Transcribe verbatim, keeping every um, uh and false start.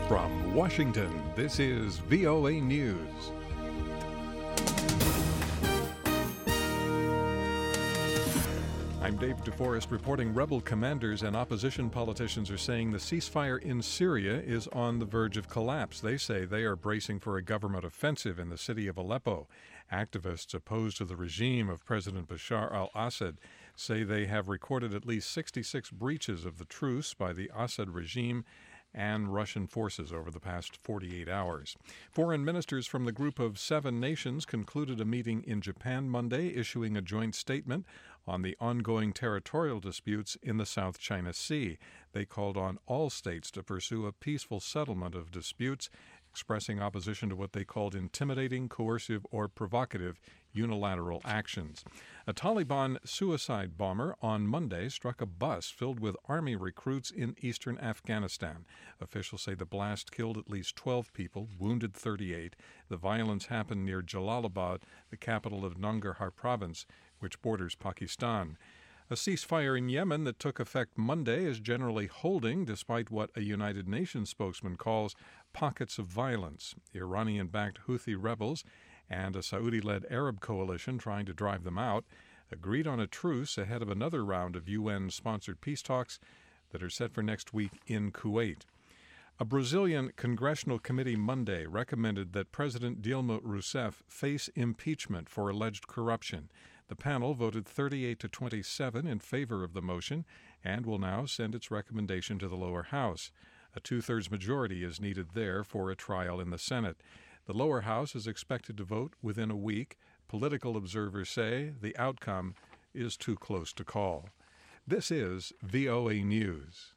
From Washington, this is V O A News. I'm Dave DeForest reporting rebel commanders and opposition politicians are saying the ceasefire in Syria is on the verge of collapse. They say they are bracing for a government offensive in the city of Aleppo. Activists opposed to the regime of President Bashar al-Assad say they have recorded at least sixty-six breaches of the truce by the Assad regime and Russian forces over the past forty-eight hours. Foreign ministers from the group of seven nations concluded a meeting in Japan Monday, issuing a joint statement on the ongoing territorial disputes in the South China Sea. They called on all states to pursue a peaceful settlement of disputes, expressing opposition to what they called intimidating, coercive, or provocative unilateral actions. A Taliban suicide bomber on Monday struck a bus filled with army recruits in eastern Afghanistan. Officials say the blast killed at least twelve people, wounded thirty-eight. The violence happened near Jalalabad, the capital of Nangarhar province, which borders Pakistan. A ceasefire in Yemen that took effect Monday is generally holding, despite what a United Nations spokesman calls pockets of violence. Iranian-backed Houthi rebels and a Saudi-led Arab coalition trying to drive them out agreed on a truce ahead of another round of U N-sponsored peace talks that are set for next week in Kuwait. A Brazilian congressional committee Monday recommended that President Dilma Rousseff face impeachment for alleged corruption. The panel voted thirty-eight to twenty-seven in favor of the motion and will now send its recommendation to the lower house. A two-thirds majority is needed there for a trial in the Senate. The lower house is expected to vote within a week. Political observers say the outcome is too close to call. This is V O A News.